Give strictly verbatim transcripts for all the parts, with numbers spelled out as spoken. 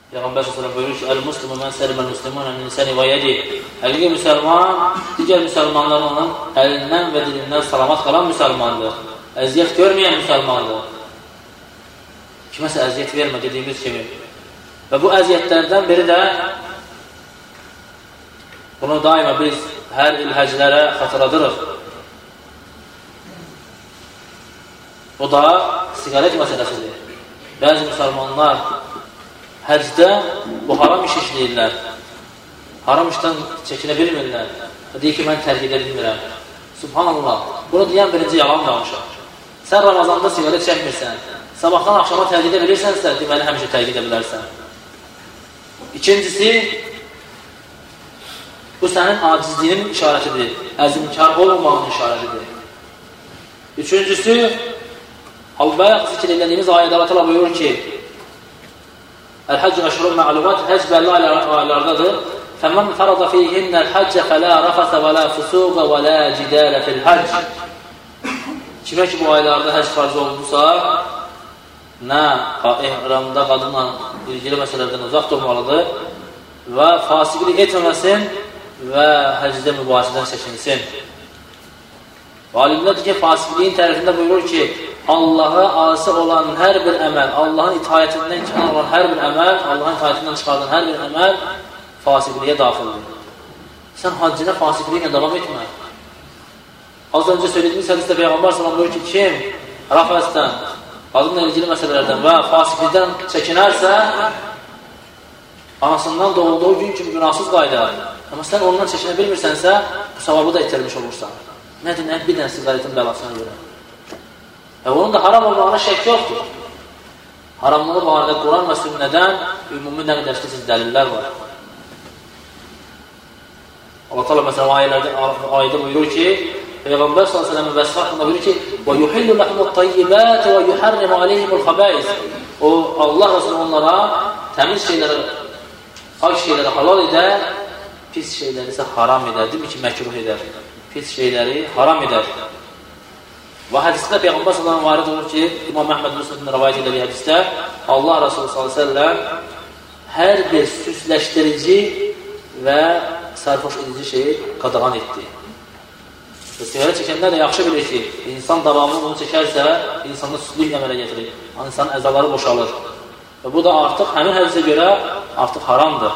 Peyğəmbər s.ə.v buyurur ki, Əl-Muslimu mən səlimə müslimunə min lisani və yedi. Həqiqi müsəlman, digər müsəlmanların onun əlindən və dilindən salamat qalan müsəlmandır. Əziyyət görməyən müsəlmandır. Kiməsə əziyyət vermə dediyimiz kimi. Və bu əziyyətlərdən biri də bunu daima biz hər il həclərə xatırladırıq. Bu da siqaret məsələsidir. Bəzi müsəlmanlar həcdə bu haram iş işləyirlər. Haram işdən çəkinə bilmirlər. Deyir ki, mən tərk edə bilmirəm. Subhanallah. Bunu deyən birinci yalan danışır. Sən Ramazanda siqaret çəkmirsən. Sabahdan axşama tərk edə bilirsənsə, deməli həmişə tərk edə bilərsən. İkincisi, bu sənin acizliyinin işarətidir. Əzimkar olmamağın işarətidir. Üçüncüsü, Al-Bayaq zikr edildiğimiz ayet Allah buyurur ki El-Hacc əşhurun məlumat Həcc bəlli aylardadır. Fəmən fərada fihinnəl həcc fələ rəfəsə və lə füsuqa və lə cidələ fil-həcc. Kimə ki bu aylarda həcc farz olunursa, nə ehramda qadınla ilgili məsələlərdən uzaq durmalıdır və fasiqlik etməməsin və həcdə mübahisədən çəkinsin. Alimlər ki, fasiqliyin tərifində buyurur ki, Allaha asi olan hər bir əməl, Allahın itaətindən kənar olan hər bir əməl, Allahın itaətindən çıxardan hər bir əməl fasiqliyə daxildir. Sən haccına fasiqliyə davam etmə. Az öncə söylədiyimiz hədisdə Peyğəmbər sallallahu buyurur ki, kim rəfəsdən, qadınla ilgili məsələlərdən və fasiqlikdən çəkinərsə, anasından doğulduğu gün kimi günahsız qaydar. Amma sən ondan çəkinə bilmirsənsə, bu savabı da itirmiş olursan. Nədir, nə? Bir dənə siqaretin bəlasına görə. Və onun da haram olmağına şək yoxdur. Haramlığı barədə Quran və sünnədən ümumi nə qədər siz dəlillər var. Allah Teala məsələn ayələrdə, ayədə buyurur ki, Peyğəmbər sallallahu əleyhi və səlləm vəsif haqqında buyurur ki, "Və yuhillu lahmut-tayyibat və yuharrimu alayhimul-xaba'is." O Allah Rəsulü onlara təmiz şeyləri, pak şeyləri halal edər, pis şeyləri isə haram edər. Demir ki, məkruh edər. Pis şeyləri haram edər. Və hədisdə Peyğəmbər sallallahu əleyhi və səlləm varid olur ki, İmam Əhməd Müslim'in rivayet etdiyi hədisdə Allah Rəsulü sallallahu əleyhi və səlləm hər bir süsləşdirici və sərxoş edici şeyi qadağan etdi. Və siqaret çəkənlər də yaxşı bilir ki, insan davamlı bunu çəkərsə, insanda süslük əmələ getirir. İnsanın əzaları boşalır. Və bu da artıq həmin hədisə görə artıq haramdır.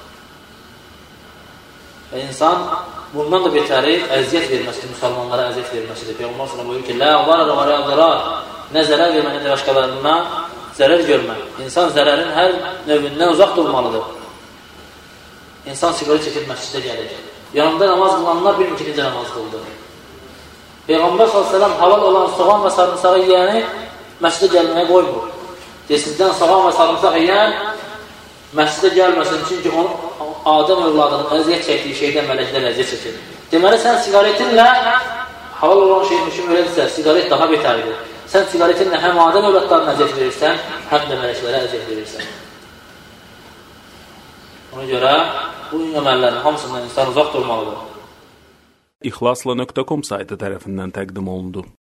Və insan bundan da betəri əziyyət verməsidir, müsəlmanlara əziyyət verməsidir. Peyğəmbər sallallahu buyurur ki, "Lə zarar və lə zarar." Nə zərər vermə, nə də başqalarına zərər görmə. İnsan zərərin hər növündən uzaq durmalıdır. İnsan siqaret çəkib məscidə gəlir. Yanında namaz qılanlar bir ikinci namaz qıldı. Peyğəmbər sallallahu əleyhi və səlləm halal olan soğan və sarımsağı yeyəni məscidə gəlməyə qoymur. Sizdən soğan və sarımsaq yeyən məscidə gəlməsin, çünki onu Adəm övladının əziyyət çəkdiyi şeydən mələklər əziyyət çəkir. Deməli, sən siqaretinlə halal olan şeyin üçün öyrədirsə, siqaret daha betərdir. Sən siqaretinlə həm Adəm övladlarına əziyyət verirsən, həm də mələklərə əziyyət verirsən. Ona görə bu əməllərin hamısından insan uzaq durmalıdır. İxlasla nöqtə com saytı tərəfindən təqdim olundu.